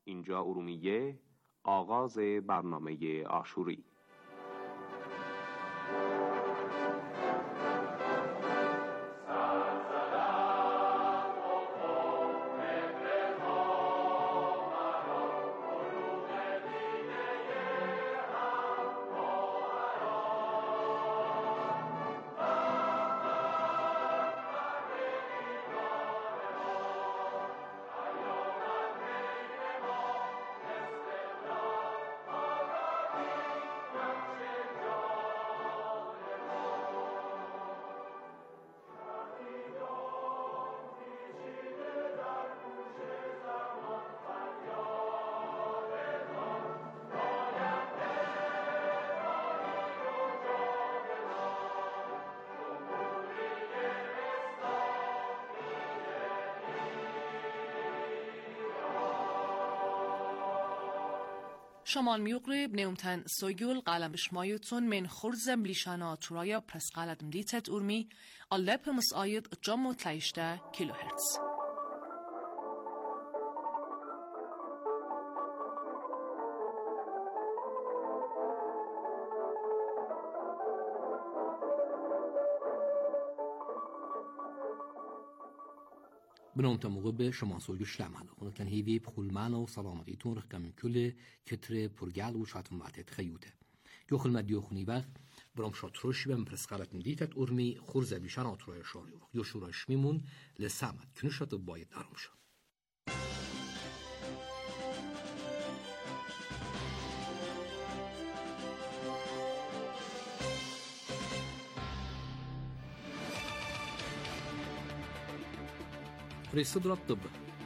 اینجا ارومیه، آغاز برنامه آشوری. شمال میوقرب نیمتن سوگل قلم شمایتون من خورزم لیشانا ترایا پرس قلدم دیتت ارمی اللپ مساید جمع تلیشته کیلوهرتز. بنامتا موقع به شما سویل شلمانو ونکن هیوی بخولمانو سلامتیتون رقم کل کتر پرگل و شاتم وقتت خیوته یو خل مدیو خونی وقت برام شاتروش بهم پرسقالتن دیتت ارمی خورزه بیشان آتروی شاری وقت یو شورش میمون لسامت کنشات باید آرام شد. رئیس الطب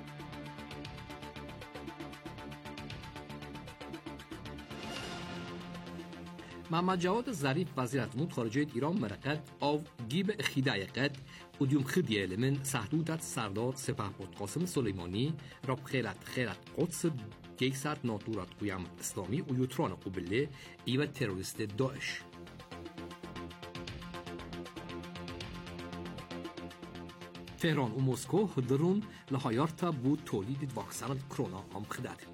محمد جواد ظریف وزیر امور خارجه ایران مرقد آو گیب خیده قد ودیوم خدیه لمن سحدودت سردار سپهبد قاسم سلیمانی را خیرت قدس گیسر ناتورات قیام اسلامی و یوتران قبله ایو تروریست داعش تهران و مسکو هدرون لحایارتا بود تولید واکسن کرونا هم خداده.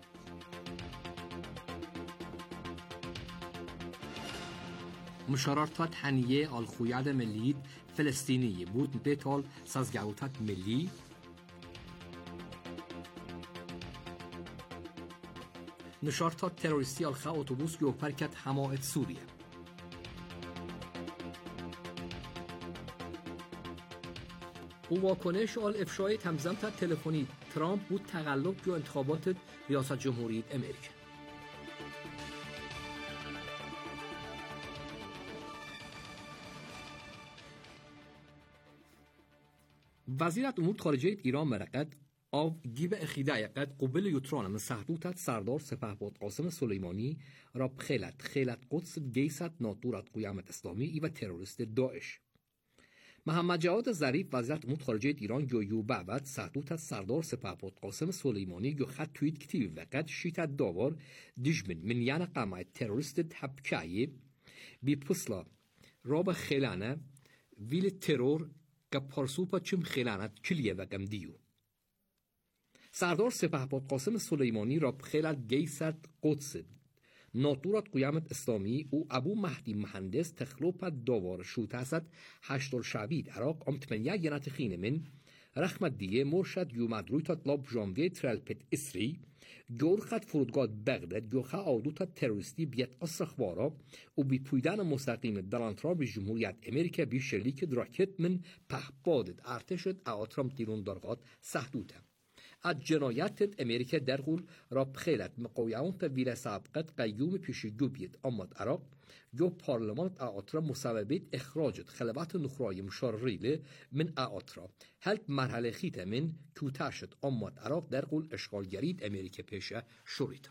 مشارات تنیه الخویاد ملی فلسطینی بود بیتال سازگاوتات ملی نشارات تروریستی الخا اتوبوس یوپرکت حمایت سوریه او واکنش آل افشای تمزمت تلفنی ترامپ بود تقلب جو انتخابات ریاست جمهوری امریکا. وزارت امور خارجه ایران مرقد آو گیب اخیده قد قبل یوتران من سحدوتت سردار سپهبد قاسم سلیمانی را خیلت قدس گیست ناتورات قیامت اسلامی و تروریست داعش محمد جواد ظریف وزیر امور خارجه ایران گویو بعد سحدوت سردار سپهبد قاسم سلیمانی گو خط توییت کتیب وقت شیت داور دیجمن من یعنی قامت تروریست تبکایی بی پسلا راب خیلانه ویل ترور که پرسوپا چم خیلانت کلیه و گمدیو سردار سپهبد قاسم سلیمانی را خیلت گیست قدس ناتورات قیامت اسلامی او ابو مهدی مهندس تخلوپ داوار شوت هست هشتال شعبید عراق امتمنیه ینات خینه من رحمت دیگه مرشد یو مدروی تا طلاب جانوی ترالپت اسری گورخت فرودگاه بغداد گوخه آدوتا تروریستی بیت اصخبارا و بی پویدن مستقیم دلانترا به جمهوریت امریکا بی شلیک دراکت من پهبادت ارتشد اعاترام تیرون درغات سحدوته از جنایت امریکا در غول را بخیلت مقاومت تا ویل سابقت قیوم پیشگو بید اماد عراق جو پارلمانت اعاترا مسببت اخراجت خلوات نخرای مشارریله من اعاترا هلت مرحله خیت من کوتاشت اماد عراق در غول اشغالگرید امریکا پیشه شوریتا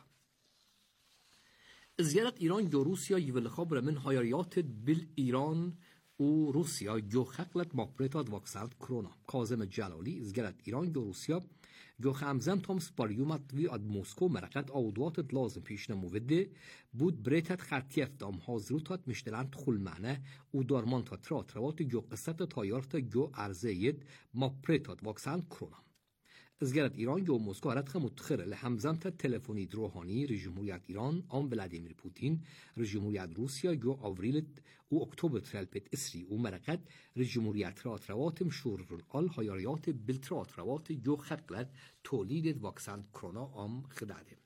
زیارت ایران جو روسیا یول خبر من هایریات بل ایران و روسیا جو خلقت ماپریتاد واکسن کرونا کاظم جلالی زیارت ایران جو روسیا جو خمزم تومس باریومت وی اد مسکو مرقت آودوات لازم پیش نموده بود بریتت خرتیف دام حاضروتات مشتلند خلمانه و دارمانتات تراتروات جو قصت تایارت جو ارزید ماپریتاد واکسن کرونا زيارة إيران جو موسكو هرتخ متخر لحمزمة تلفوني روحاني رجمهورية إيران أم فلاديمير بوتين رجمهورية روسيا جو أفريل و أكتوبر ترالبت إسري ومرقت رجمهورية رواتم شور القل هياريات بالترات روات جو خقلت توليد واكسان كورونا أم خداده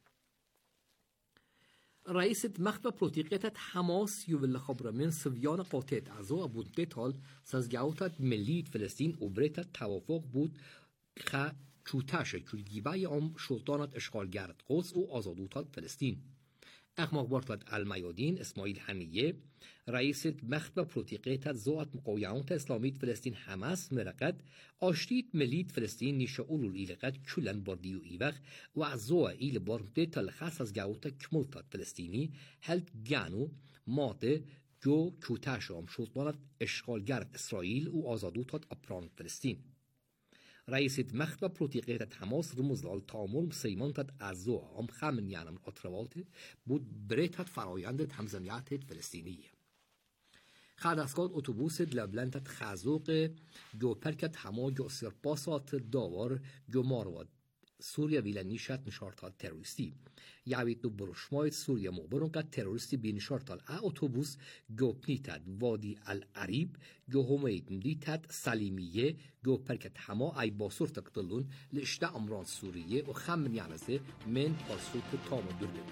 رئيسة مخبر بروتيقية حماس يوبل خبر من سفيان قاطعت عزو أبو بيتال سازجاوتت مليت فلسطين وبريتت توافق بود خا چوتاشه چولگیبای سلطانت اشغالگرد قدس و آزادوتات فلسطین. مخبرات المیادین اسماعیل حنیه رئیس مخبر پروتیقیت زوات مقاومت اسلامیت فلسطین حماس مرقد آشتیت ملیت فلسطین نیشه اولول ایلقد چولن باردیو ایوخ و عزوه ایل بارمده تلخص از گاوتا کمولتات فلسطینی هلت گانو ماده جو چوتاشه سلطانت اشغالگرد اسرائیل و آزادوتات اپران فلسطین. رئيس مخبر بروتيقية حماس رمز للتعامل سيمانتت أعزوها هم خامن يعني أطروات بود بريتت فرايندت همزميات فلسطينية. خادسكات أوتوبوس لبلنتت خازوق جو بركت حما جو سرپاسات داور جو مارواد سوريا ویل نیشت نشارتال تروریستی یعوید دو برشمایت سوریا مخبرون که تروریستی بی نشارتال اتوبوس گو پنیتد وادی العریب گو همید مدیتد سلیمیه گو پرکت حما ای باسور تقتلون لاشته امران سوریه و خم یعنزه من پارسوک تام و درده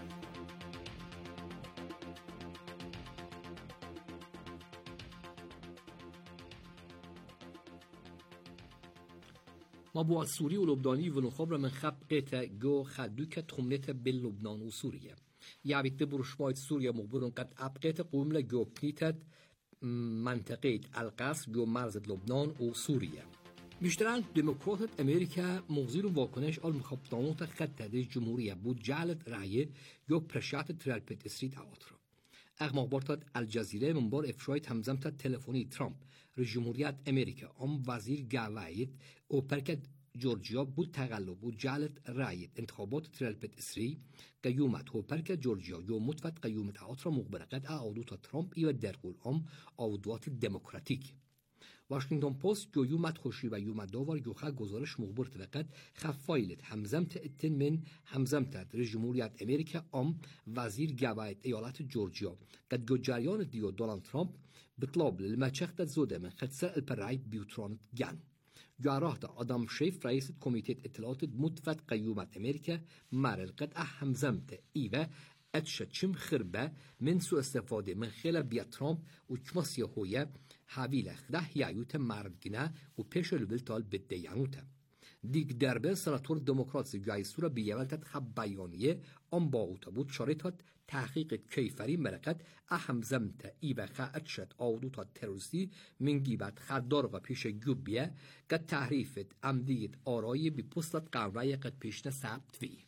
مبوع سوري ولبناني ونخبر من خبقة جو خدوكة تخمنة بين لبنان وسوريا يعني تبرشمايت سوريا مخبرون قد أبقيت قوملة جو بنيتة منطقة القاس جو مرز لبنان وسوريا مشتران ديمقراطة أمريكا مغزير واکنش المخبطانات خطة الجمهورية بود جعلت رأيه جو برشات ترالبت اسريت اواترا مخبرات الجزيرة من بار افشايت همزمت تلفوني ترامب رجمهورية أمريكا ام وزير جاوايت او پرکت جورجيا بود تغلب و جعلت رأي انتخابات ترالبت اسري قيومت هو پرکت جورجيا يو متفت قيومت اواترا مخبرقت اعودوتا ترامب ايو درقول ام اعودوات الدموكراتيك واشنطن پست جو یومت خوشی و یومت داور جو خا گزارش مخبر توقت خفایلت همزمت اتن من همزمت رژمهوریت امریکا ام وزیر گواید ایالت جورجیا قد جو جریان دیو دونالد ترامپ بطلب للمچخت زوده من خدسه الپرعی بیوترانت گن جاراه آدم شیف رئیس کمیته اطلاعات متفت قیومت امریکا مرل قد همزمت ایوه اتشتشم خربه من سو استفاده من خلال بیا ترامپ و کماسی هویه حویل خده یعیوت مردگنه و پیش لبلتال بدیانوته. دیگ دربه سناتور دموکرات جای سورا بیولتت خب بیانیه آن با اوتا بود شارطات تحقیق کیفری مرقت اهم زمت ای و خواهد شد آودوتا تروریستی من گیبت خدار و پیش گوبیه که تحریفت عمدیت آرایی بی پستت قمرای قد پیشنه ثبت وی.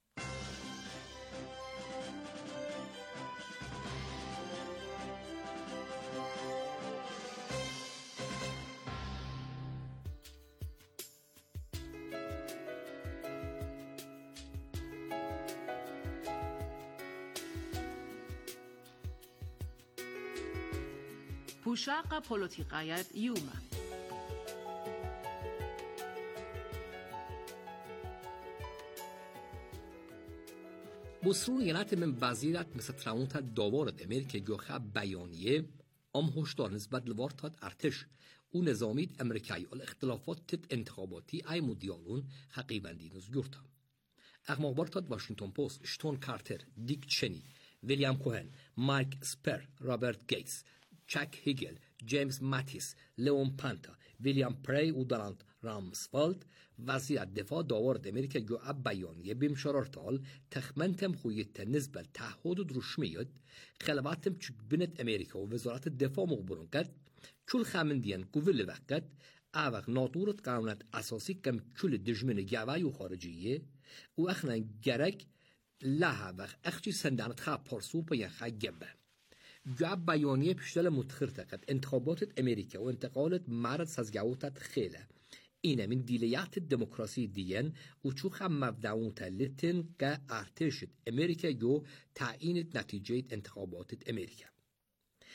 پوشاق پولوتیقایت یوما بسرون ینات من وزیرت مثل ترامونت داوارد امریکا گوخه بیانیه ام هشدار نسبت لوارتات ارتش و نظامید امریکایی الاختلافات تت انتخاباتی ای مدیالون حقیبندی نزگورتا اخماقبارتات واشنطن پوست اشتون کارتر دیک چنی ویلیام کوهن مایک سپر رابرت گیتس چک هیگل، جیمز ماتیس، لیون پانتا، ویلیام پری و دونالد رامسفلد وزیر دفاع داورد امریکا جو اب بیانیه بیم شرارتال تخمنتم خویت نسبت تعهد رشمیت خلواتم چک بنت امریکا و وزارت دفاع مخبرون کرد کل خامندیان کوول وقت اوق ناطورت قانونت اساسی کم کل دجمن گوای و خارجیه و اخنا گرک لها وقت اخچی سندانت خواه پرسو پا یا خواه گبه جاب بیانیه پیشتل متخرطقت انتخابات امریکا و انتقالت مرد سازگاوتت خیله اینه من دیلیات دموکراسی دیین و چوخ هم مبدعون تلتن که ارتشت امریکا جو تعیین نتیجه انتخابات امریکا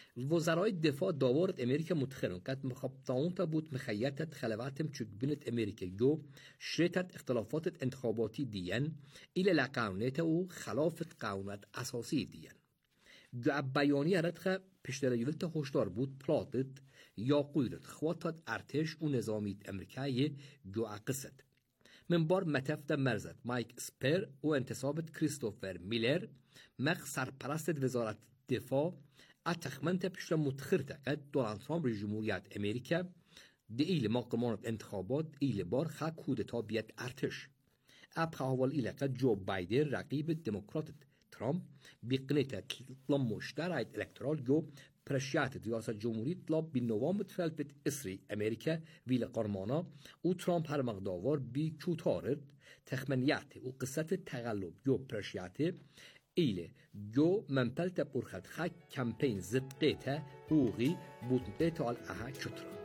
وزرای دفاع داورت امریکا متخرنكت مخبطاونتا بود مخيتت خلواتم چوك بنت امريكا جو شريتت اختلافات انتخاباتي ديان إلى لقاونته و خلافت قاونت أساسي ديان جو بیانیه ردخه پشترگیلت هشدار بود پلاتت یا قویلت خواتت ارتش و نظامیت امریکایی جو عقصد من بار متفت مرزد مایک سپر و انتصابت کریستوفر میلر مخ سرپرست وزارت دفاع اتخمنت پشت متخرته قد دونالد ترامپ رئیس جمهوریت امریکا دی ایل مقامات انتخابات ایل بار خا کودتا بیت ارتش اب حوال ایل قد جو بایدن رقیب دموکرات ترامپ بقنيته طلب مشترك الكترال جو برشيات رئاسة جمهورية طلب بالنوام تفلبت إسري أمريكا ويلا قرمانا و ترامب هر مقداور بي كوتارد تخمنيات و قصة التغلب جو برشيات إيلي جو منبلت برخد خاك كامبين زد قيته حقوقي بوتنقيته على أها كترا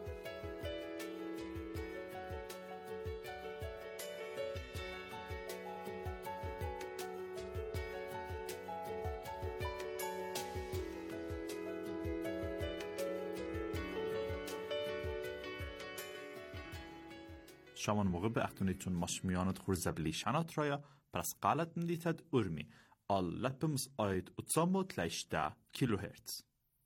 شامان موقع به اختونیتون مشمیانت خور زبلی شنات رایا پرس قالت مدیتد ارمی آل لپمز آید اتساموت لیشته کیلو هرتز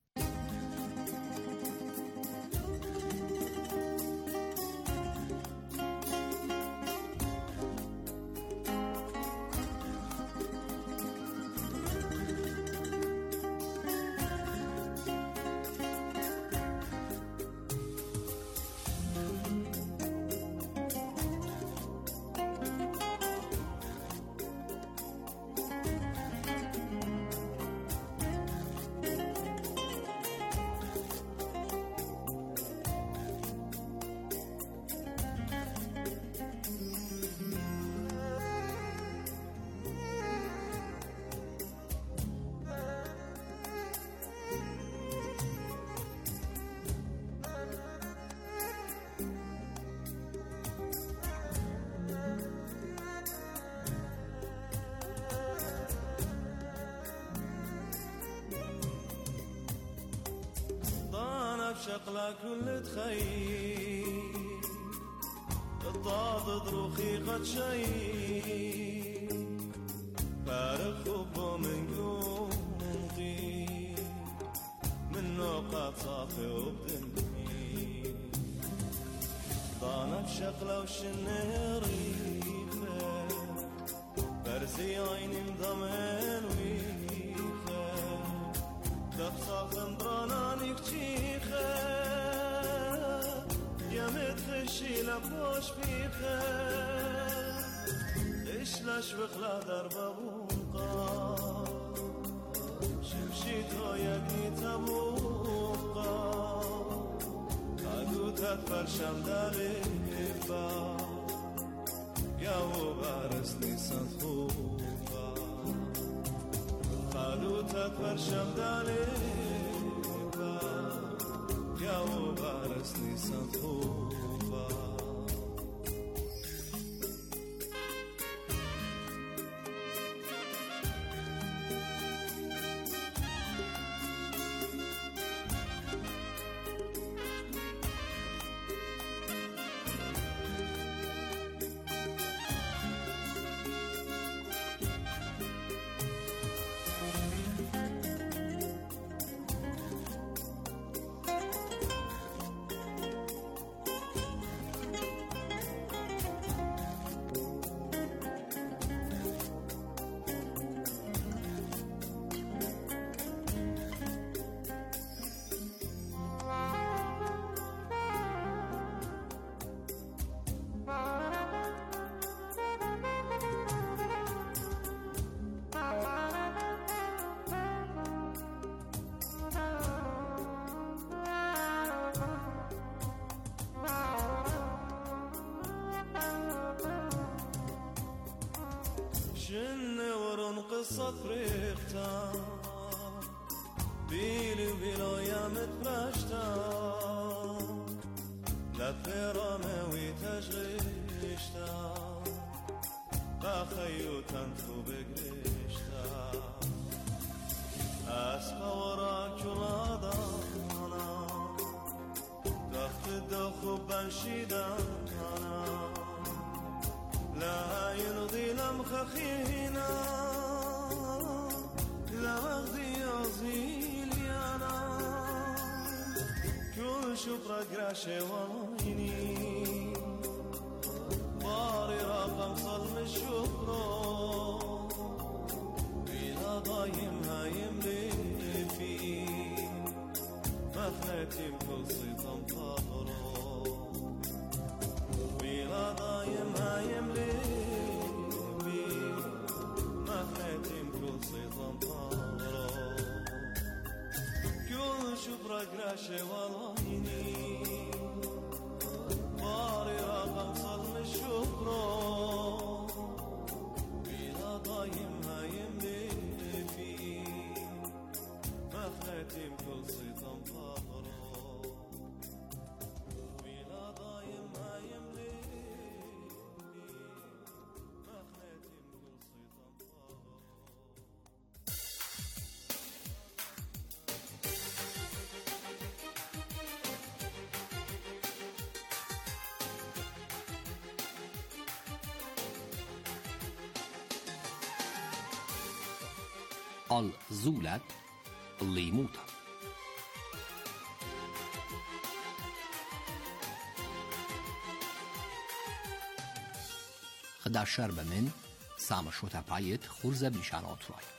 شقلا كل تخيل الضاد ضروخي قد شيء فارق خبو من قوضي من نوقات صافي وبدني ضانا بشقلا وشنيري برزي عيني مضمن ويخا دبصاف مبراناني كتيخا يمتخشي لبوش بيخا إشلاش بخلا دربا بونقا شمشيت هايقني تبوقا قدوتت فرشم داري با ياو بارسني صدخوبا قدوتت فرشم داري با ياو بارسني صدخوبا قصة فريقتا بيلي وبيلو يامت براشتا لفراموي تجريشتا بخيو تنفو بقريشتا از خوارا کلادانا تخت دخو بنشیدانا لا يرضي لم خخينا لا وغدي يزيليانا كل شبرا قراشي ويني باري رقم صلم الشبرا بلا ضايم هايم لي في مخنتي بكل صيطان طهرا بلا ضايم هايم لي في مخنتي بكل صيطان طهرا كل شبرا قراشي والويني باري رقم صلم الشبرا بلا ضايم هايم لي في مخنتي بكل صيطان طهرا بلا ضايم هايم لي في مخنتي بكل صيطان طهرا الزولت ليموتا خدر شرب من سامشوتا بايت خورز بلشانات راي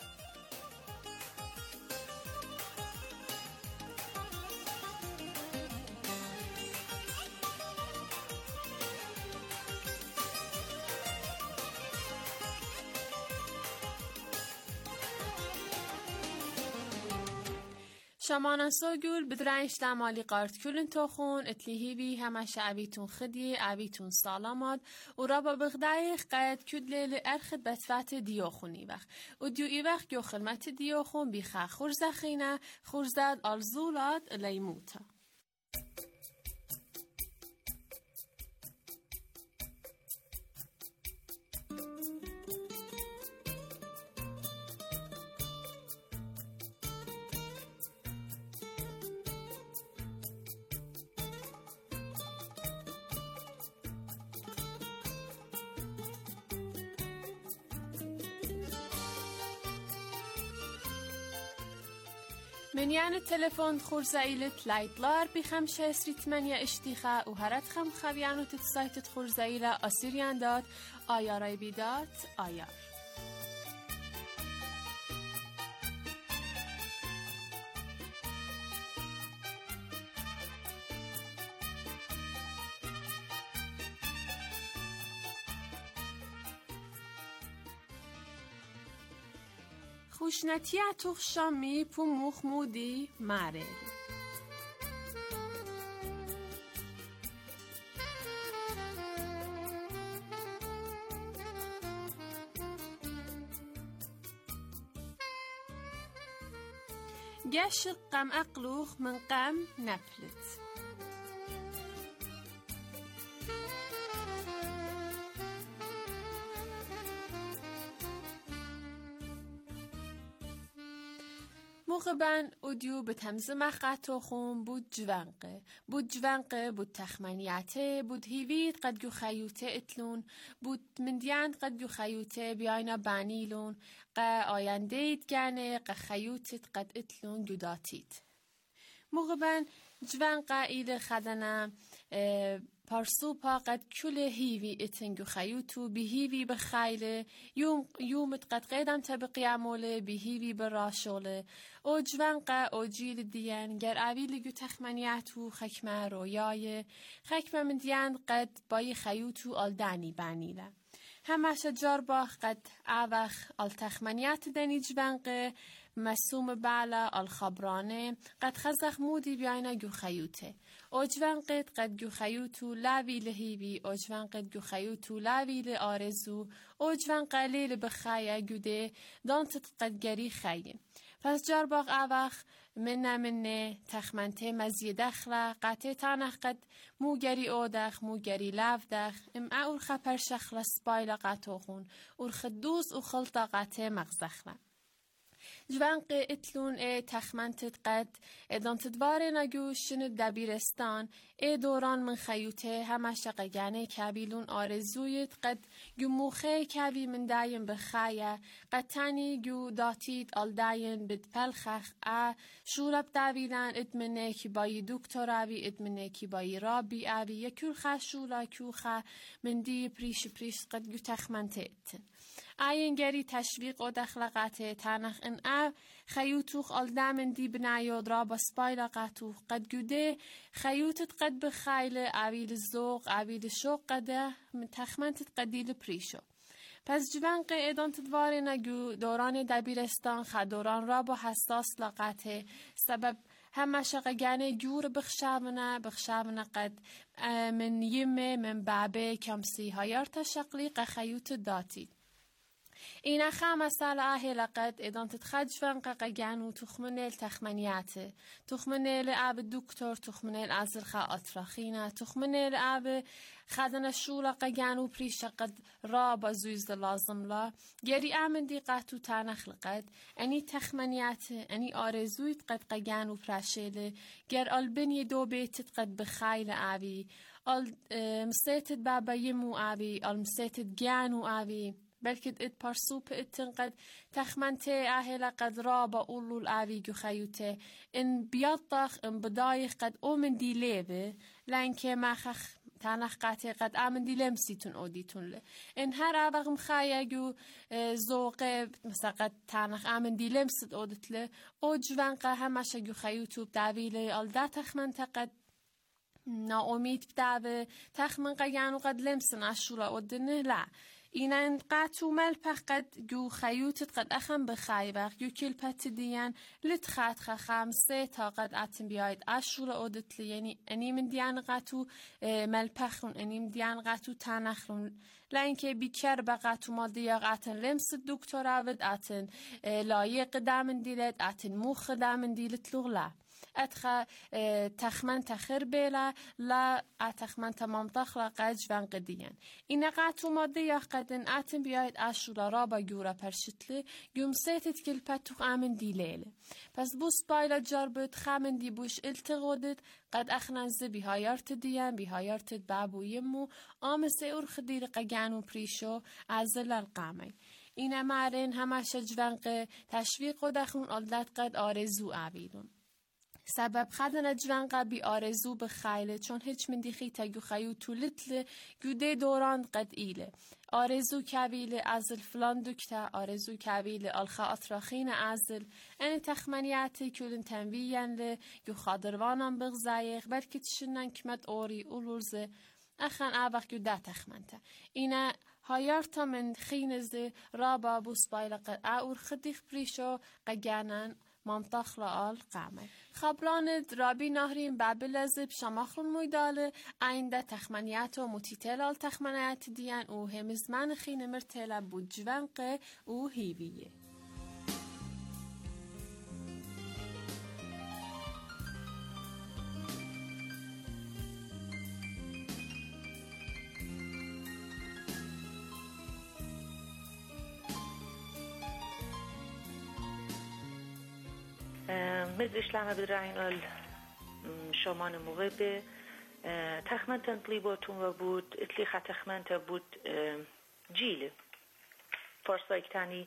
شمانا سوگول بدرنش دمالی قارت کلن توخون اتلیهی بی همه شعبیتون خدی عبیتون سالاماد و را با بغدایخ قید کدلی ارخد بطفت دیوخونی وقت و دیوی وقت گو خلمت دیوخون بیخه خورزخینه خورزد آلزولاد لیموتا من يعني تلفون خورزايلة لايتلار بخمسة ثمانية اشتيخة وهرت خم خبيانو تتسايت خورزايلة أسيريان دات آياراي بيدات آيار خوشنتیه تو شامی پو مخمودی ماره جاش قم أقلوخ من قم نفلت موقبن اودیو به تمز مخطو خون بود جوانقه بود تخمنیاته بود هیوید قد جو خیوته اتلون بود مندیان قد جو خیوته بیاینا بانیلون قا آیندهید گنه قا خیوتت قد اتلون جداتید موقبن جوانقه ایل خدنه پارسو پا قد کل هیوی اتنگو خیوتو بی هیوی بخیله یومت قد قیدم طبقی عموله بی هیوی براشوله او جوانقه او جیل دیان گر اویلگو تخمنیتو خکمه رویای خکمه من دیان قد بای خیوتو آلدانی بانیله همه شجار باخ قد اوخ التخمنیت دنی جوانقه مسوم بالا الخبرانه قد خزخ مودی بیاینا گو خیوته اوجوان قد گو خیوتو لاوی لهیوی اوجوان قد گو خیوتو لاوی لآرزو اوجوان قلیل بخایه گوده دانتت قد گری خیه پس جار باق اوخ منه تخمنته مزی دخله قطع تانخ قد موگری اودخ موگری لافدخ ام اول خپر شخل سپایل قطوخون اور خدوس و خلطه قطع مغزخله جوانق اتلون تخمنتت قد ادان تدوار نگوشن دبیرستان دوران من خیوته همه شقیانه کبیلون آرزویت قد گموخه کبی من دایم بخایه قد تانی گو داتید آل دایم بدپلخخ شورب داویلن ادمنه کی بای دکتر آوی ادمنه کی بای رابی آوی یکول خشولا کوخه من دی پریش قد گو تخمنتت اینگری تشویق و دخلقات تنخ ان خیوتوخ آلدامن دی بنایود را با سپایل قطوخ قد گوده خیوتت قد بخیل عویل زوق عویل شوق قده تخمنتت قدیل پریشو پس جوان قیدان تدوار نگو دوران دبیرستان خدوران را با حساس لقاته سبب همه شقیانه جور بخشابنا قد من یمه من بابه کمسی هایار تشقلیق خیوت داتید اینا مسئله لقد ادان تتخجفن قاقيانو تخمنيل تخمنياته تخمنيل اب دكتور تخمنيل ازرخا اطراخينا تخمنيل اب خدنا شولا قاقيانو بريش قد رابا زويز لازم لا يري امن دي قاتو تنخلقد اني تخمنياته اني آرزويت قد قاقيانو براشيله گر البني دو بيتت قد بخايل ابي ال مسيتت بابا يمو ابي ال مسيتت جانو ابي بلکه ات پرسوپ اتنقد تخمنته اهلا قد رابا اولو العوی جو خیوته ان بیاطخ ان بدایخ قد اومن دی لیبه لانکه مخخ تنخ قطع قد امن دی لمسیتون اودیتون له ان هر اوغم خیگو زوقه مثلا قد تنخ امن دی لمست اودت له او جوانقه همشه جو خیوتوب داویله آل دا تخمنته قد ناامید بداوه تخمن قیانو قد لمسن اشولا اودنه لا اینن قطو ملپخ قد جو خیوتت قد اخم بخایبخ جو کلپت دیان لتخات خمسه تا قد اتن بیاید اشول اودت لی یعنی انیم دیان قطو ملپخون انیم دیان قطو تنخلون لانکه بیکر با قطو مادیاغ اتن لمس دکتر آود اتن لایق دامن دیلت اتن موخ دامن دیلت لغلا اتخا تخمن تخر بلا لا اتخمن تمام تخلا قج ون قدیان این قطو ماده یا قدن اتن بیاید اشورا را با گورا پرشتلی گمسیتت کلپت تو امن دیلیله پس بوس بایلا جربت خمن دی بوش التقودت قد اخنز بیهایارت دیان بیهایارت بابو یمو آمسه ارخ دیر قگانو پریشو ازل القامی این مارن همش جوانق تشویق و دخون آلدت قد آرزو عویدون سبب خدن جوانقا بی آرزو بخیله چون هیچ من دیخی تگو خیو طولتل گوده دوران قد ایله آرزو کبیل ازل فلان دکتا آرزو کبیل الخا اطراخین ازل این تخمنیاتی کلن تنویین لی گو خادروانان بغزایق بلکه تشنن کمت اوری اولوزه اخن اوق گو ده تخمنته اینه هایارتا من خینزه رابا بوس بایلق اور خدیخ پریشو قگانن منطق لآل قامه خبران رابی نهرین بابلزب شماخون مویداله اینده تخمنیات و متیتل آل تخمنیات دیان او همزمان خین مرتله بود جوانقه او هیویه مزش لما بدرعين الشامان مغيبة تخمنتن طليباتون وبود اتليخة تخمنت بود جيل فارسايك تاني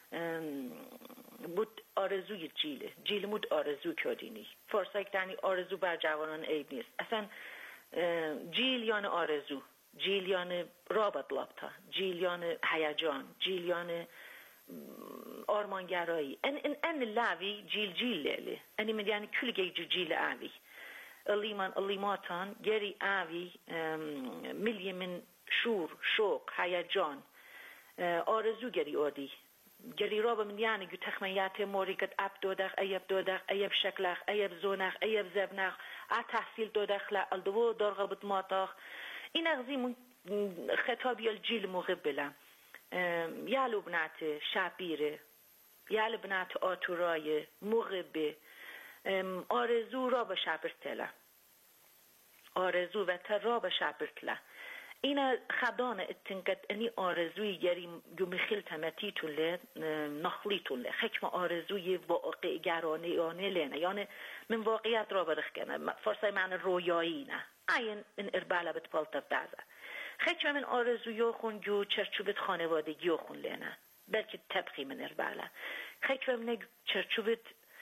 بود آرزوی جیل مود آرزو کردینی فارسايك تاني آرزو بر جوانان عیب نیست اصلا جیل یعنی آرزو جیل یعنی رابط لابتا جیل یعنی هیجان جیل یعنی آرمانگرایی ان لاوی جیل لیله انی من یعنی کل جیل آوی اللیماتان گری آوی ملی من شور شوق هیجان آرزو گری آدی گری رابا من یعنی گو تخمیات موری قد اب دودخ ایب شکلخ ایب زونخ ایب زبنخ تحصیل دودخ لا الدو درغبت ماتخ این اغزی من خطابی الجیل مغبلا یالو بنات شابیره یالو بنات آتورای مغبه آرزو را به شابرتله آرزو و تر را به شابرتله اینا خدانه اتنقد انی آرزوی گریم جو میخیل تمتی توله نخلی توله حکم آرزوی واقع گرانه آنه لینه یعنی من واقعیت را برخ کنه فرصای معنی رویایی نه این من ارباله بتپالتف دازه حکم من آرزوی خون جو چرچوبت خانوادگی خون لینه بلکه تبقی من ارباله حکم من چرچوبت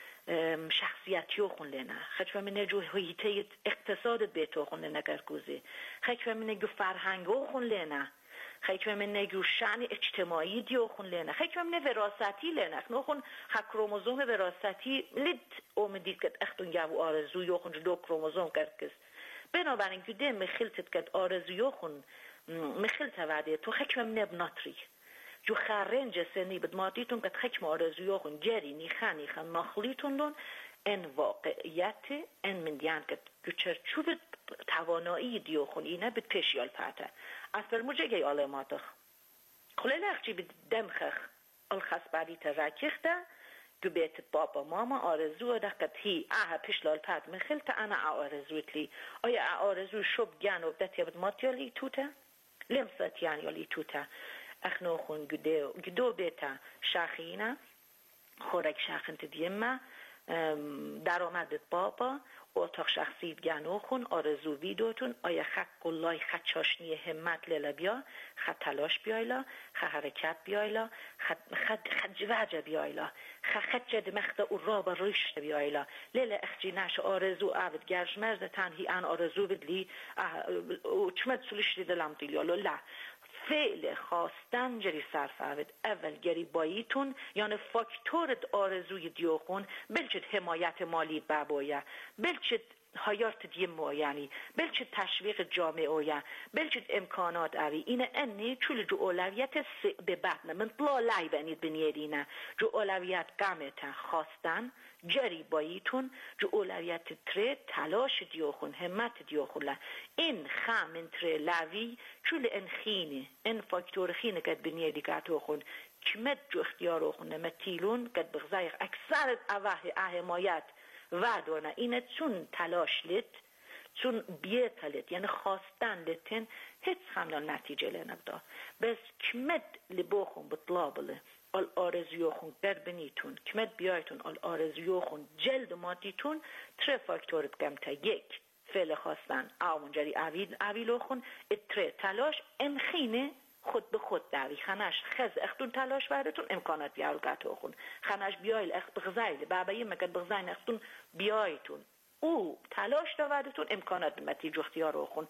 شخصیتی خون لینه خچ من نجو هیته اقتصادت به تو خون لینه گرگوزی خچ من نجو فرهنگ خون لینه خچ من نجو شأن اجتماعی دیو خون لینه خچ من وراثتی لینه نو خون ها کروموزوم وراثتی لید اومدید که اختون گاو آرزوی خون دو کروموزوم کرکس بنابراین گده مخیلت که آرزوی خون مخیلت وعده تو خچ من نبناتری جو خارنج سنی بد مادیتون که حکم آرزوی خون جری نیخانی خان نخلیتون دون ان واقعیت ان من دیان که جو چرچوب توانایی دیو خون اینه بد پیشیال پاته از فرموجه گی آلماتخ خلیل اخچی بد دمخخ الخصباری تراکیخته جو بیت بابا ماما آرزو دقت هی پیشلال پات مخلت انا آرزویت لی آیا آرزو شب گانو بدت بد ماتیالی توته لمست یعنی توته اخنو خون گدو بیتا شاخینا خورک شاخنت دیما درآمد بابا اتاق شخصی گنو خون آرزو ویدوتون آیا خط قلای خط چاشنی همت لیلا بیا خط تلاش بیایلا خط حرکت بیایلا خط جوجه بیایلا خط جد مخت او را با رشد بیایلا لیلا اخجی نش آرزو عبد گرش مرد تنهی ان آرزو بدلی چمت سلش دلم دیلیالو لا فعل خواستن جری صرف عوض اول گری باییتون یعنی فاکتورت آرزوی دیوخون بلچت حمایت مالی بابایا بلچت حیات دیمو یعنی بلچت تشویق جامعه اویا بلچت امکانات اوی اینه انی چول جو اولویت به بدن من طلا لای بینید بنیرینه جو اولویت قامتا خواستن جری باییتون جو اولویت تره تلاش دیوخون همت دیوخون این خامن تره لاوی چول ان خینه ان فاکتور خینه قد بنیدی گاتو خون کمت جو اختیارو خونه متیلون قد بغزایق اکثر اهمایت وادونه اینه چون تلاش لید چون بیت لید یعنی خواستن لیتن هیچ خملان نتیجه لنبدا بس کمت لبوخون بطلابله ال آرزوی خون بربنیتون کمت بیایتون ال آرزوی خون جلد مادیتون تره فاکتورت گمتا یک فعل خواستن آمونجری اویلو خون اتره تلاش امخینه خود به خود داوی خناش خز اختون تلاش وردتون امکانات بیال گاتو خون خناش بیایل اخت بغزایل بابایی مگد بغزاین اختون بیایتون او تلاش داوردتون امکانات متیج اختیار خون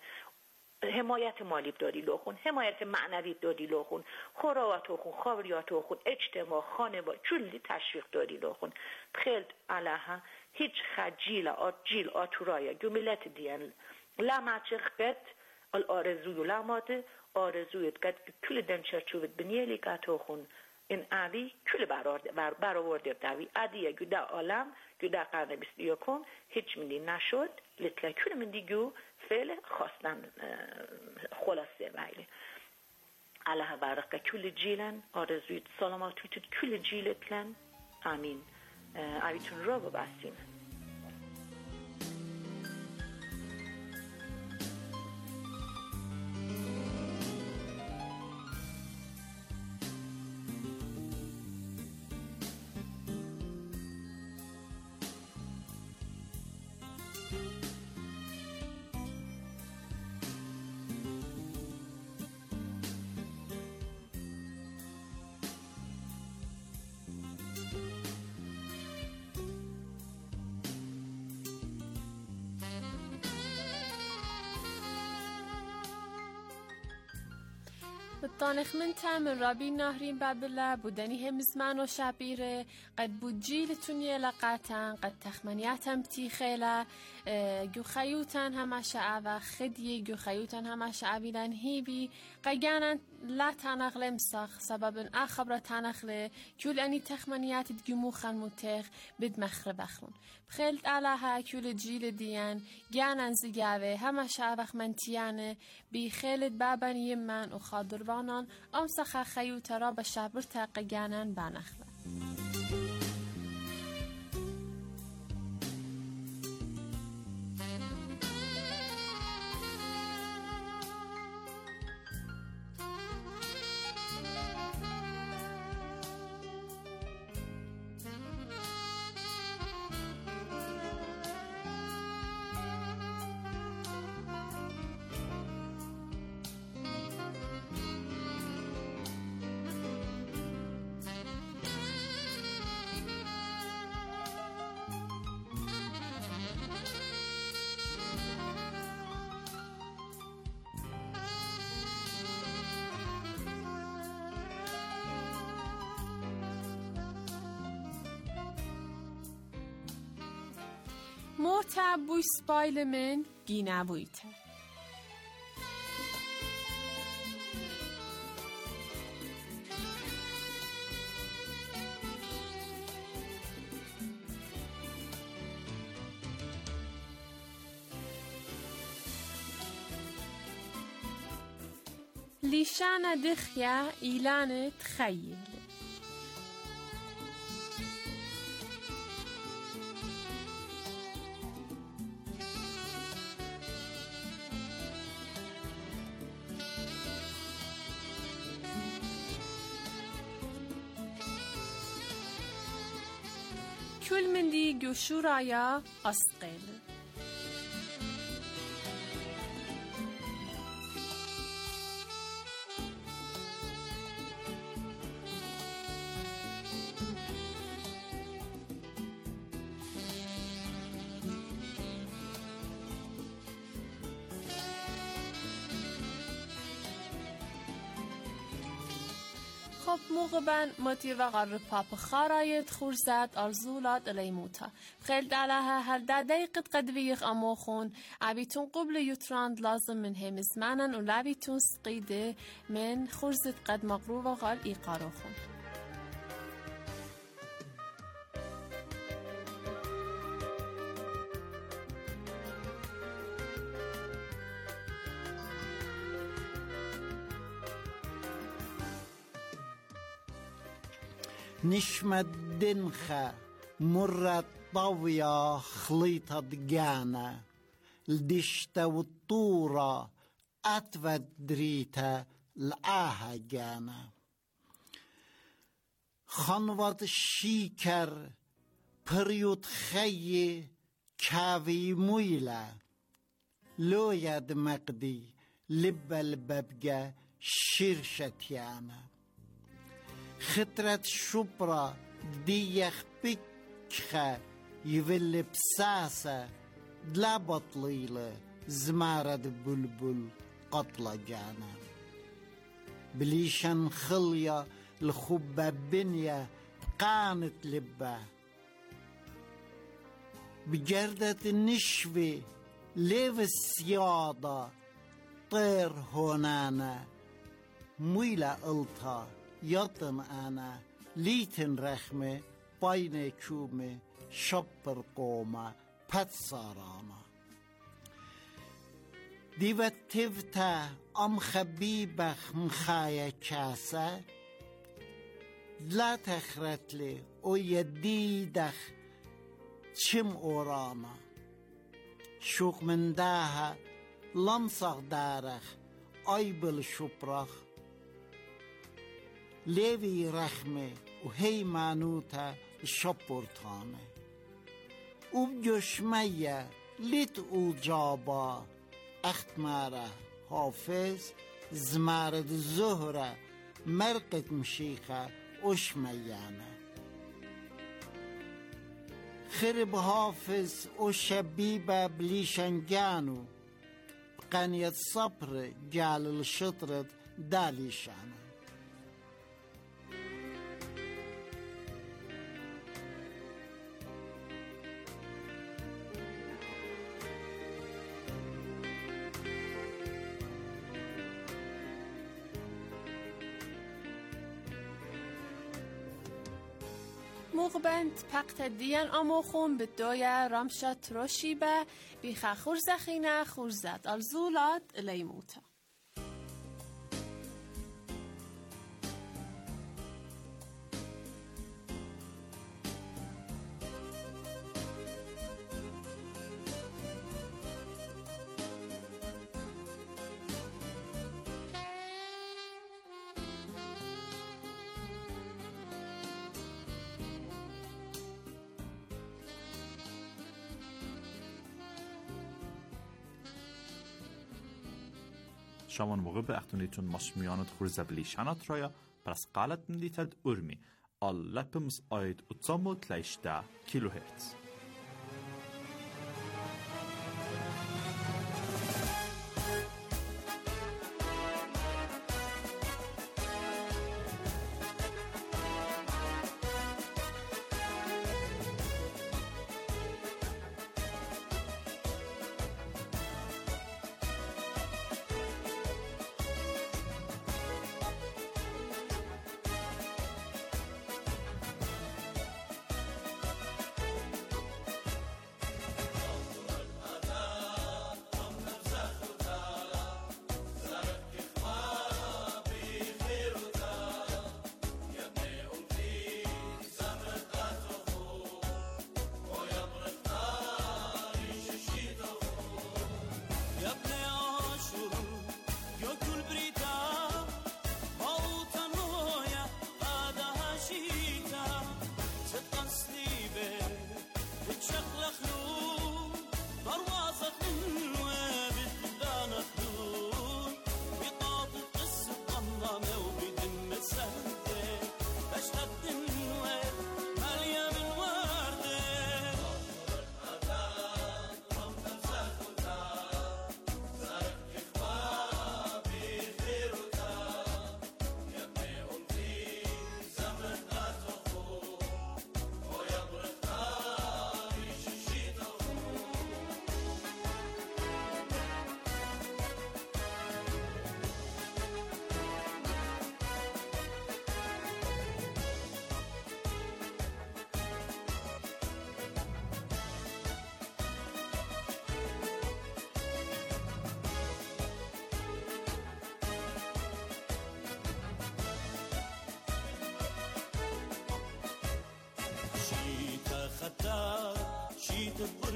حمایت مالی دادی لوخون حمایت معنوی دادی لوخون خوراوات خون خاوریات خون اجتماع خانواده جلی تشویق دادی لوخون خیلی علاها هیچ خجیل آجیل آتورای جملت دیان لما چخبت الارزوی لاماده آرزویت قد کل دنچرچوبت بنیلی گاتو خون این آبی کل برآورده داوی عادیه گدا عالم گدا قرن 21 هیچ مندی نشد لطلا کل مندی گو فعل خواستن خلاصه وایله الله بارك كل جيلن آرزویت سلامتیت کل جیلتن آمین آبیتون رو ببستیم طانخ من تام رابي نهرين بابلا بودني هم زمان وشابيره قد بوجيل تونية لقاتان قد تخمنياتن بتي خيلا جو خيوتان هما شعبا خدي جو خيوتان هما شعبيلان هيبي قيانا لا تانغل مسخ سبب آخبرة تانغل كل أني تخمنيات تجموخن متخ بد مخرب أخون بخلت علىها كل جيل ديان جانا زجاوه هما شعبخ منتيانه بخلت بابن يمن وخادربانان أمسخ خيوت را بشابرتا قيانا بانخله موتا بوی سپایل من گینه بویته. لیشانه دخیا ایلانه تخیل. كل من دي جوشورايا أسقل. خب موقبا متي وغر باب خارايت خورزات أرزولات إليموتا خيل دالها هل دا دقيقة قد بيغ أموخون عبيتون قبل يتراند لازم من هم زمانا ولابيتون سقيدة من خورزت قد مقروبة غال إيقاروخون. نشمت دنخة مرت طوية خليطة دقانة الدشتة والطورة أتفت دريتة لآها جانة خنوة الشيكر بريوت خي كافي مويلة لو يد مقدي لب الببقى شرشتيانة خطرت شبرا ديخ بكخة يفل بساسة دلا بطليلة زمارد بلبل قطلة جانا بليشن خلية الخبة بنية بقانت لبة بجردة النشوة ليف السيادة طير هونانا مويلة ألطا يطن أنا ليتن رخمة باين كومة شبر قومة بتسارانا ديوت تفتا أم خبيبخ مخايا كاسة لا تخرت لي او يديدخ چم اورانا شوق من داها لمسخ دارخ ايبل شبرخ ليوي رخمه وهي مانوتا شبرتانه وبجشمية لت اوجابا اختماره حافظ زمارد زهره مرقت مشيخه وشميانه خرب حافظ وشبيبه بليشنجانو بقنية صبر جال الشطرد داليشانه موقبند پقت دیان آموخون به دویا رامشا تروشیبه بیخا خورزخینه خورزت الزولات لیموتا شامان موقع به اختونیتون مشمیانت خورزه بلیشانات رایا پرس قالت ملیتد ارمی آل لپمز آید اتزامو تلیشده کیلو هرتز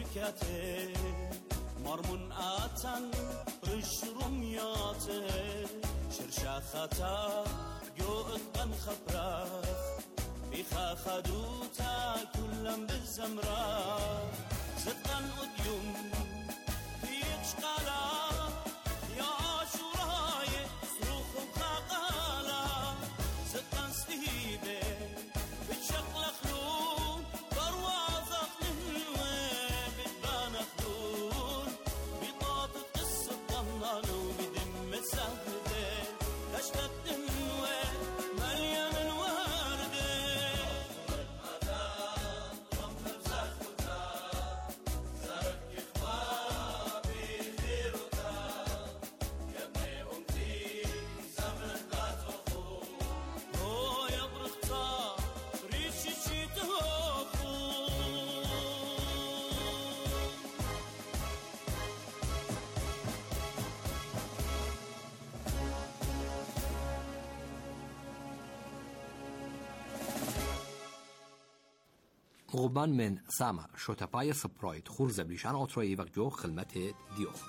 شركته مرمون آتن رش رمياته شرشا خطا جوء قن خبره بيخا خدوتا كلم بالزمرة صدقا أديم فيكش قالا يا عاشوراي صروخ بخاقالا صدقا ستهيبه بتشقل خلون بروازق للوي بتبان خلون بطاطة قصة ضمان وبدم سهده تشتت دنوي مليان غبان من ساما شوتپای سپراید خورز بلیشان آترایی وقت جو خلمت دیوخ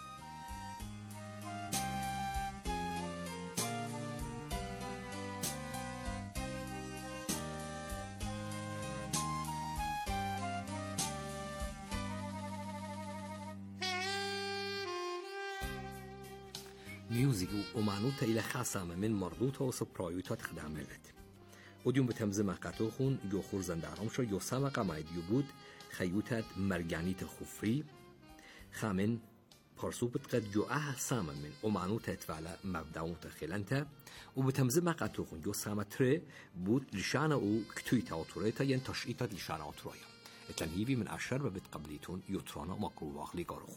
ميوزك ومعنوتا إلى خاصة من مربوطة وسبرايوتا تخدملت وديوم بتمزمه قطوخون جو خورزن دارم شو يو سامة قمايد يبود خيوتات مرجانيت خفري خامن پارسوبت قد جو سامة من ومعنوتا تفعل مبداوت خلانتا وبتمزمه قطوخون جو سامة تري بود لشانة و كتويتا وطوريتا ين تشئيتا لشانة وطوريا اتلنهيبي من أشهر وبتقبليتون يوترانا مقروب واخلي قاروخ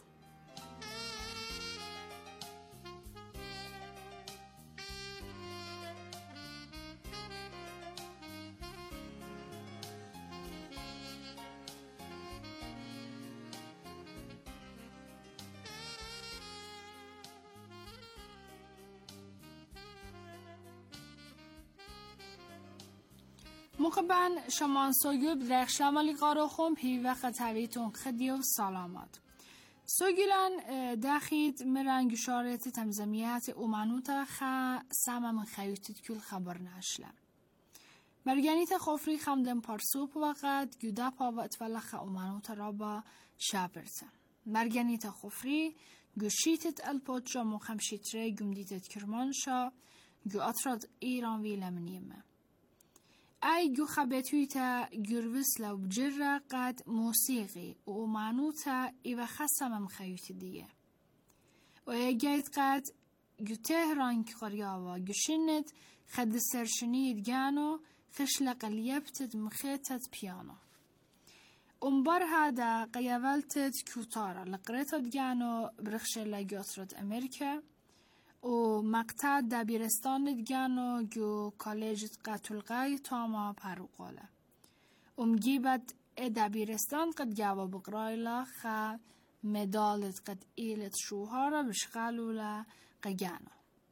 مقبل شمان سوگل درخ شمالی قاروخم هی وقت هویتون خدی و سلامت سوگلان داخید مرنگ شارت تمزمیات اومانوتا خا ساما من خیوتید کل خبر نشلم مرگانیت خفری خمدن پارسوب وقت گودا پا و اتفلخ اومانوتا را با شابرتن مرگانیت خفری گوشیتت الپوچا مخمشیتره گمدیتت کرمانشا گو اطراد ایران وی لمنیمه ای جو خبتویتا گروس لو بجرة قد موسيقي ومعنوتا إيوه خسما مخيوت ديه ويجايت قد جو تهران كقرياوا جو شند خد سرشنيد جانو خشلق اليبتد مخيتت بيانو انبار هادا قياولتت كوتارا لقريتت جانو برخشة لجوترد أمريكا و مقطع دبیرستان دیگانو گو کالجت قطولقای تاما پروقاله امگیبت دبیرستان قد جوا بقرایلا خا مدالت قد ایلت شوهارا بشغالولا قجانو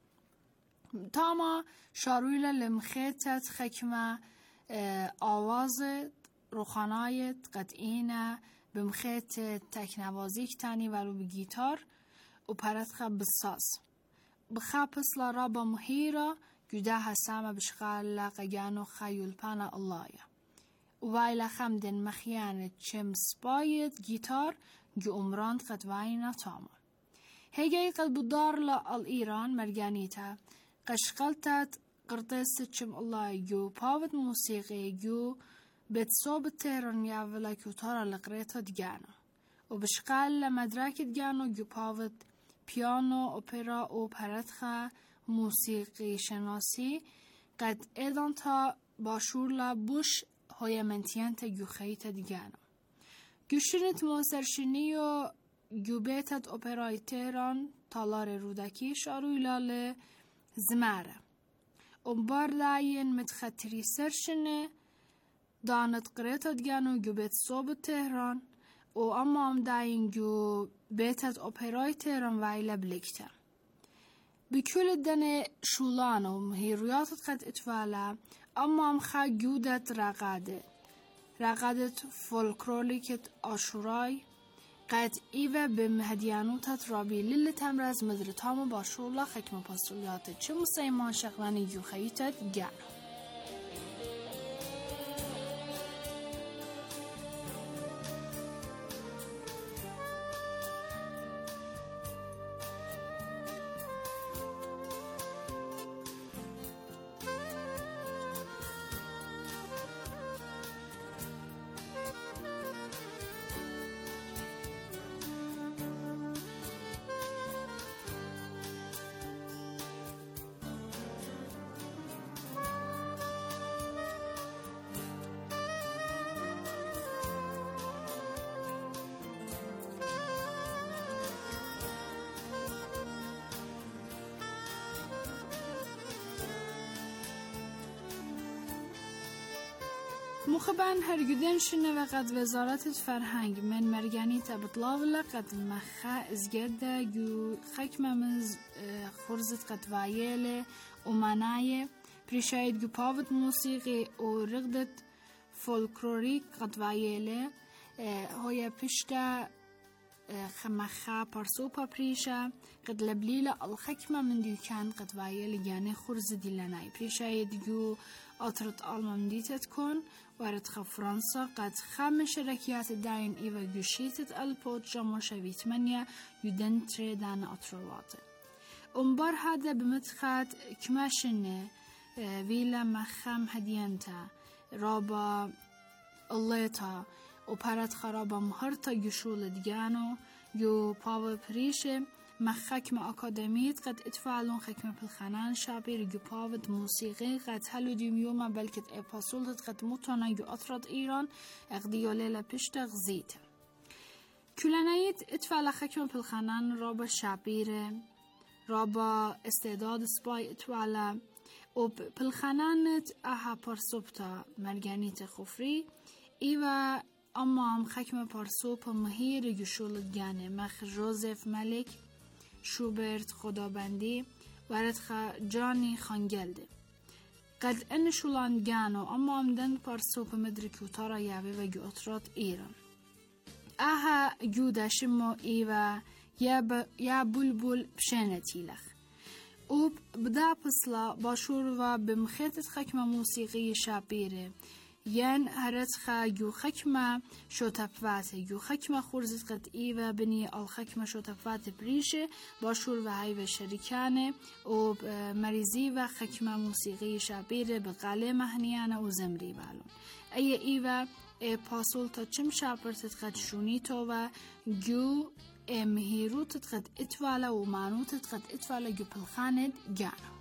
تاما شارویلا لمخیتت خکمه آوازت روخانایت قد اینه بمخیت تکنوازیک تانی ولو بگیتار و پرت خب بساز بخابس لرابا مهيرة جداها سامة بشغال لاقا جانو خيول بانا اللهيا ووايلا خمدن مخيانة شمس بايت جيتار جو امران قد واينا تاما هيجي قد بدار لا الإيران مرجانيتا قشقلتات قرطيست شم الله جو باوت موسيقي جو بتصوب التهران يعولا كوتارا لقريتا دجانا وبشغال لمدراك دجانو جو باوت پیانو، اپرا و پرتخه موسیقی شناسی قد ایدان تا باشورلا بوش های منتینت گوخیت دیگانو. گوشنت موسرشنی و گوبیتت اپرای تهران تالار رودکی شارویلال زماره. بار داین متخطری سرشنه دانت قریت دیگانو گوبیت صوب تهران و اما هم داین جو بیتت اپرای تهران وایل بلیکته. بكل دنه شولانو هیرویاتت قد اتوالا اما هم خا جودت رقاده فولکلوریکت آشورای قد ایوه به مهدیانوتت رابی لیل تمرز مدرتام باشولا خکم پاسولیات چه مسیمان شغلانی یو خیوتت گر. مخبن هرگودن شنه و قد وزارت فرهنگ من مرگانی تبطلاو لقد مخا ازگرده گو خکممز خورزت قد وایل و منای پریشاید گو پاوت موسیقی و رقدت فولکلوریک قد وایل هویا پشتا خمخا پرسوپا پریشا قد لبلیل الخکمه من دیوکان قد وایل یعنی خورز دیلنای پریشاید گو أطرت ألمان ديتت كون وارد فرنسا قد 5 شركات داين إيوا جوشيتت البوت جمع شوي 8 يدن تريدان أطروات أمبار هذا بمتخات كماشن ويلا مخام هدينتا رابا الليتا وبارت خرابا مهرتا جشول ديانو يو باو بريشه مخکم اکادمیت قد اتفاعلون خکم پلخانان شابیر جو پاوت موسیقی قد هلو دیمیوما بلکت اپاسولت قد مطانا جو اطراد ایران اقدیاله لپشت غزید کلانایت اتفاعل خکم پلخانان رابا شابیر رابا استعداد سپای اتفاعل و پلخانانت اها پرسوبتا مرگانیت خفری ایوا اما هم خکم پرسوب مهیر گشولت گانه مخ جوزف ملک شوبرت خدابندی ورد جانی خانگلده قد ان شولان گانو اما امدن پرسوب مدرکو تارا یاوی و گو اطرات ایران اها گو داشمو ایوا یا بلبل بشنتی لخ او بدا پسلا باشور و بمخیتت خکم موسیقی شابیره ين هرتخا يو خكمة شو تفات يو خكمة خورزت قد إيوة بني الخكمة شو تفات بريشة باشور وهاي وشريكانة و مريزي و خكمة موسيقي شابيرة بقالة مهنيانة و زمري بالون أي إيوة پاسول تا چم شابرتت قد شونيتو و جو مهيروتت قد اتوالا و مانوتت قد اتوالا جو پلخاند جانو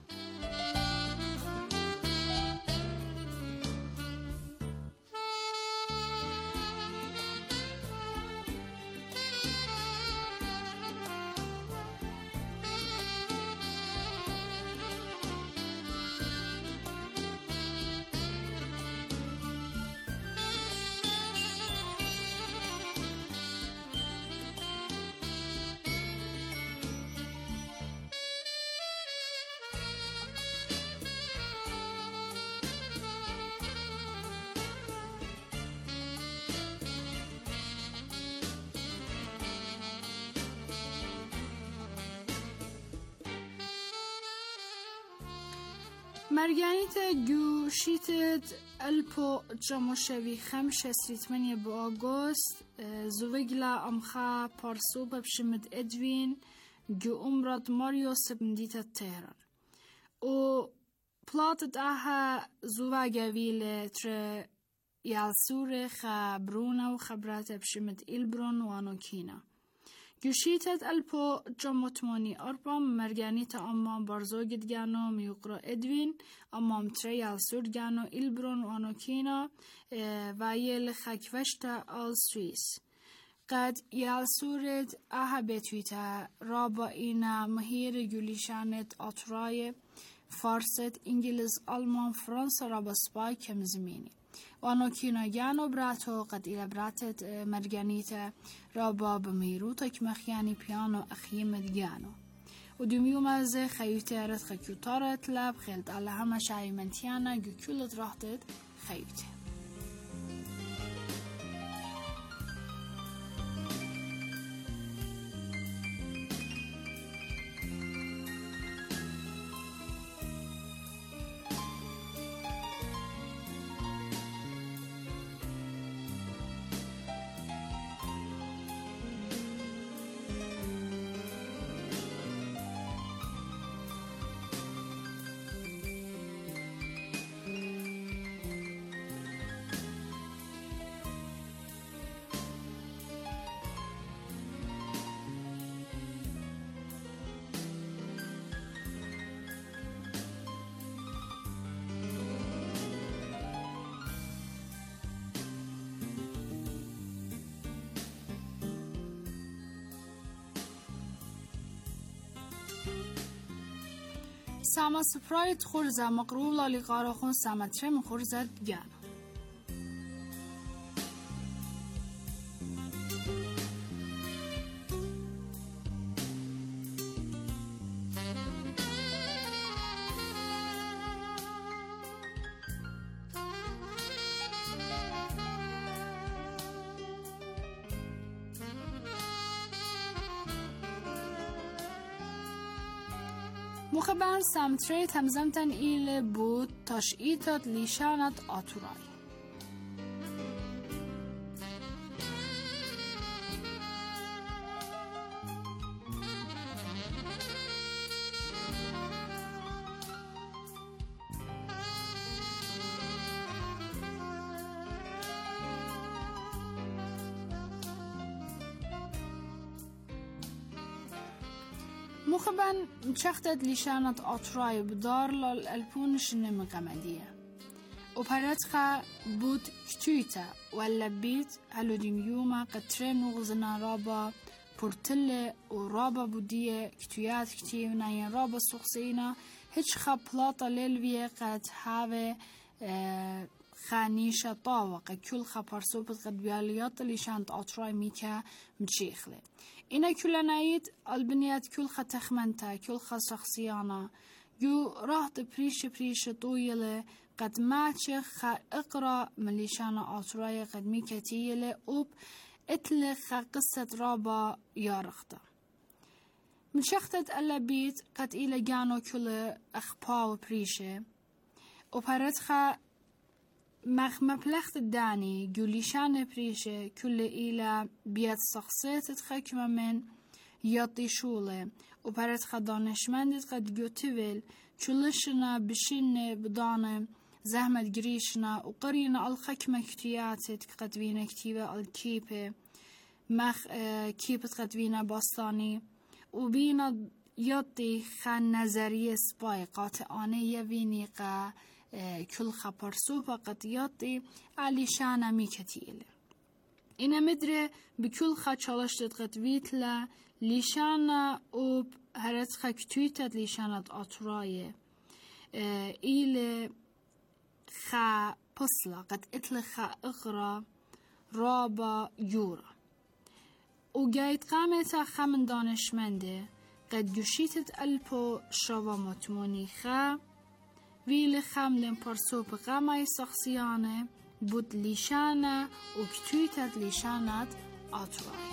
مرگانیت گوشیتت الپو جموشوی 5 بأغسطس زوجلا امخا پارسوب بشمد ادوین جو امرات ماريو سبنديتا تهران و پلاتت اها زوجاویل تر یالسور خبرونا و خبرات بشمد ایلبرون و آنوکینا گوشیتت الپو جموتمانی اربام مرگانیت اما بارزوگت گانو میوقرا ادوین اما تر یالسور گانو ایلبرون و آنوکینا و یل خکوشتا آل سویس قد یالسورت اها بتویتا رابا اینا مهیر گولیشانت آترای فارست انگلیز آلمان فرانسا رابا سپای کمزمینی وانوکینا گانو براتو قد إلى براتت مرگانیت رابا بميروتا كمخياني بيانو أخيمت جانو ودوميو مازه خيوتارت خيوتارت لاب خلط على هما شاي منتيانا جو كلت راحتت خيوته سما سپرایت خورزه مقروب لالی قاراخون سمتره مخورزد گن. مخبن سمتره تمزمتن ایل بود تاش ایتاد لیشانت آتورای. مخبن چختت لیشانت آترای بدار لال الپونش نمقمدیه و پرتخا بود کتویتا ولا بیت هلو دیمیوما قطره نغزنا رابا پورتله و رابا بودیه کتویات کتیو ناین رابا سخصینا هیچ خبلاتا لیلویه قد هاوه خانيشة طاوقة كل خبر صوبت قد بياليات ليشانت أطراي ميكا متشيخلة إنا كل نايد البنيات كل تخمنتا كل شخصيانا يو راهت بريش طويلة قد ماتش اقرأ مليشانا أطراي قد ميكا تيلة أوب اتلخ قصة رابا يارختا من شختت ألا بيت قد إلا جانو كل أخباو بريشة وبرتخا مبلغت داني جوليشان بريشة كل إلى بيت شخصية تخكمة من يطي شولة وبرتخا دانشمندت قد جوتيفل شلشنا بشين بدانة زحمة جريشنا وقرينا الخكمة كتياتت قد بينا كتيبة الكيبة كيبة قد بينا باستاني وبينا يطي خان نظرية سباي قاطعانية بينيقا كل خبر سوبا قد يطي عليشانا ميكتيل إنا مدري بكل خا çalıştık قد بيتلا ليشانا وب هرتخا كتويتت ليشانا أطراية إلى خا بصلا قد اتلخا اغرى رابا يورا وجايت قامتا خمن دانشمنده قد جوشيتت ألبو شوا متموني خا ویل خملن پرسو به غمای شخصیانه بود لیشانه و کتویتت لیشانت آتوای.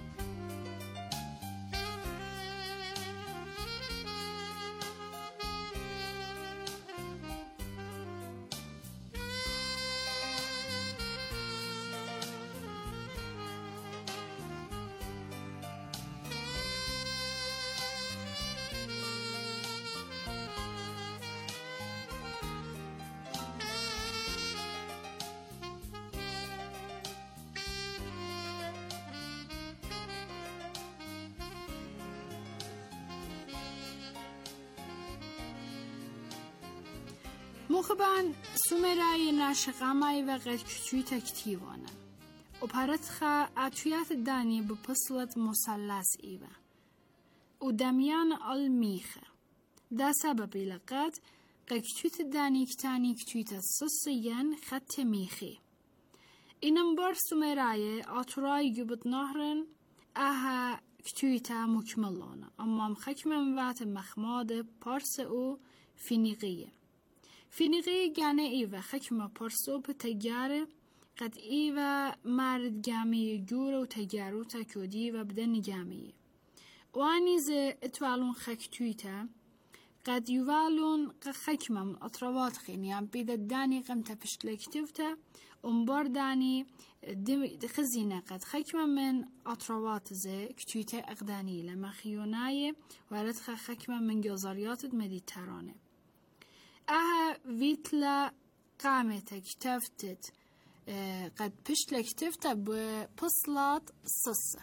مخبن سومرای ناشقامای و قد کتوی تکتیوانه و پرتخا اتویات دانی بپسلت مسلس ایوه و دمیان المیخه دا سببی لقد قد کتویت دانی کتانی کتویت سسیان خط میخی اینم بار سومرای آتورای گبت نهرن اها کتویتا مکملانه اما مخکمن وات مخماد پارس او فینیقیه فينيغي جانا إيوة خكمة برسو بتجارة قد إيوة مارد جامية جورة وتجارو تاكودي وبدن جامية واني زي اتوالون خكتويتا قد يوالون خكمة من أطروات خينيان بيدا داني قمتا بشتلكتوتا ومبار داني خزينة قد خكمة من أطروات زي كتويتا أقداني لما خيوناية وردخ خكمة من جزاريات المديترانة اها ويتلا قامتك تفتت قد بشتلك تفتت ببصلات صصة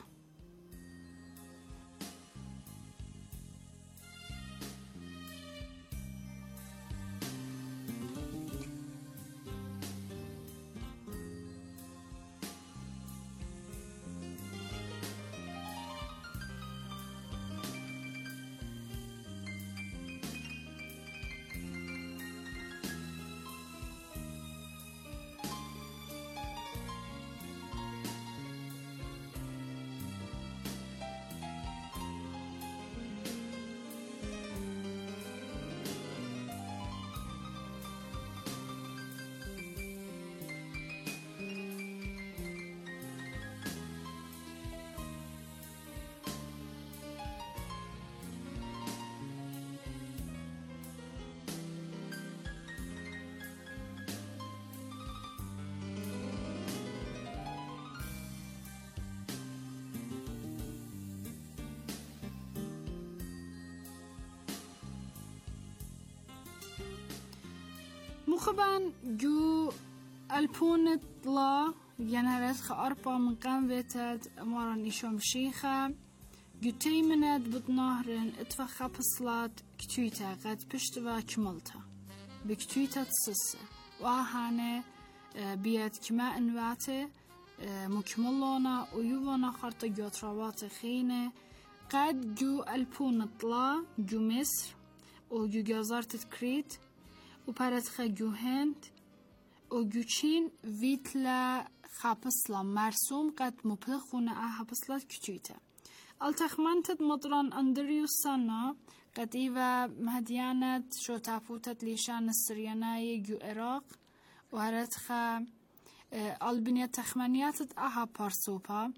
مخبان جو البون طلا جنرات خأربا من قام فيتاد أمارا إشوم شيخة جو تيمنات بطنهرن اتفخا بصلات كتويتا قد بشتوا كملتا بكتويتا تسسة وآهانة بيت كما انواتي مكملونا ويوونا خارطة جوتروات خينة قد جو البون طلا جو مصر وجو جازارة كريت وبارتخا جو هند وجو تشين فيتلا خابصلا مرسوم قد مبلغونا احابصلات كتويتا التخمنتت مطران أندريو سانا قد إيوا مهديانت شو تافوتت ليشان السرياناي جو إراق وهرتخا البنية تخمنياتت أها بارسوبا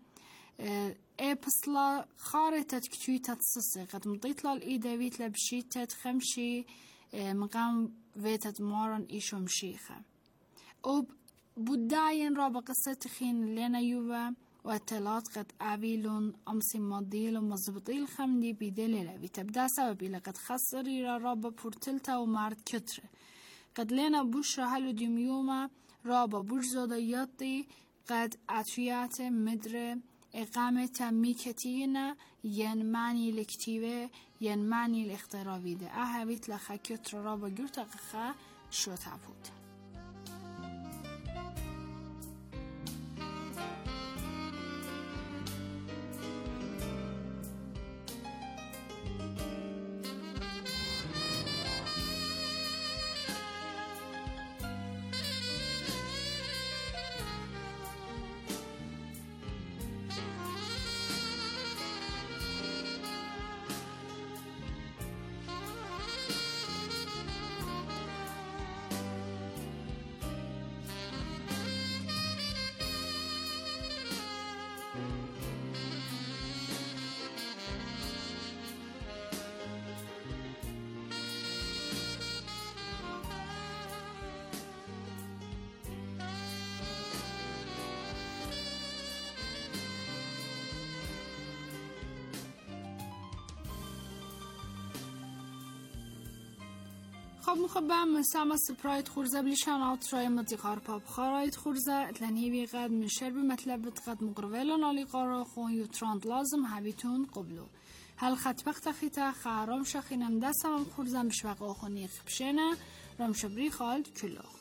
بصلا خارطة كتويتة تصصي قد مضيطلا الإيدا فيتلا بشيتت خمشي مقام فيتت مارن إيشو مشيخة وبداين رابا قصة خين لنا يووا واتلات قد أعبيلون أمسي ماديل ومزبطيل خمدي بيدليلة بتبدأ سبب إلى قد خسري رابا بورتلتا ومارد كتر قد لنا بشرة هلو ديميوما رابا برزو دياتي قد أتويات مدر إقامة ميكتينا ين معني لكتيبه ين معني الاختراوي ده أهويت لخا كتر رابا جورتا قخا شو تعبود خب مخبام مسامة سبرايت خورزة بليشان عطراي مدقار باب خارايت خورزة اتلانيبي قد من شرب مطلبت قد مقربيلون علي قارا خون يوتراند لازم هبيتون قبلو هل خطبخت خيتا خارم شخينم دستم خورزة بشوق آخوني خبشينه رم شبري خالد كلاخ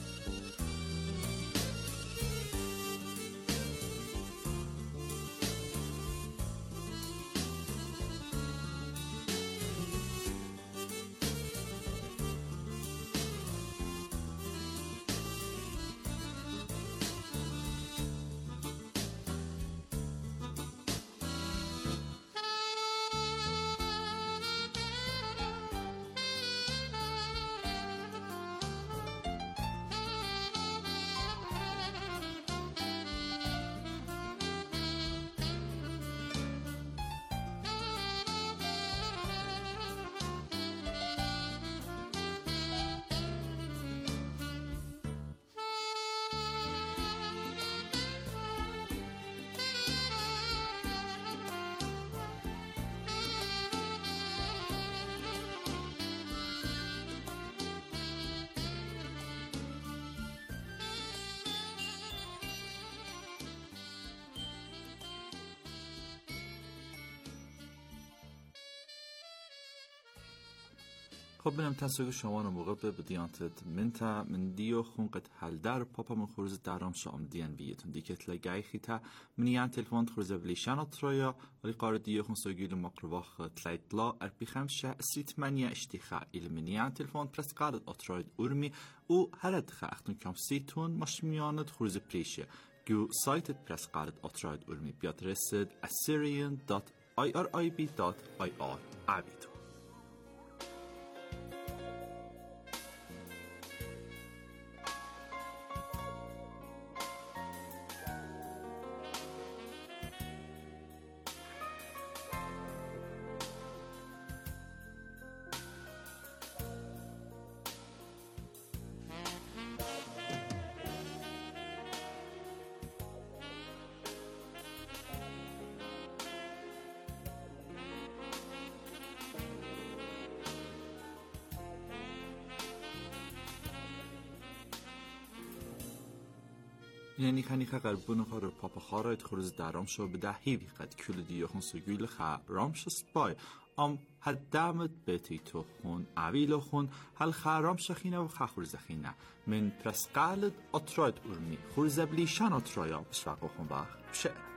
خب بنام تسویق شما رو موقع به بدیانتت من دیو خون قد حل در پاپا من خورز درام شام دیان بیتون دیکت لگای خیتا منیان تلفون خورز بلیشان اطرایا ولی قار دیو خون سوگیل مقرواخ تلاید لا اربی خمشه سیت منیا اشتیخا ایل منیان تلفون پرس قارد اطراید ارمی او هرد خاختون کم سیتون مش میاند خورز پریشه جو سایتت پرس قارد اطراید ارمی بیاد رسد assyrian.irib.ir عبیدو یعنی خنی قربون خار پاپا خارایت خروز درام شو به دهیوی قد کل دیوخون سگیل خا رامش سپای ام حد دامت بتی تو خون عویل خون هل خرام شخینه و خورز خینه من پرسقالد اتراید ارمی خورز بلیشان اترایا بشوق خون باخ شعر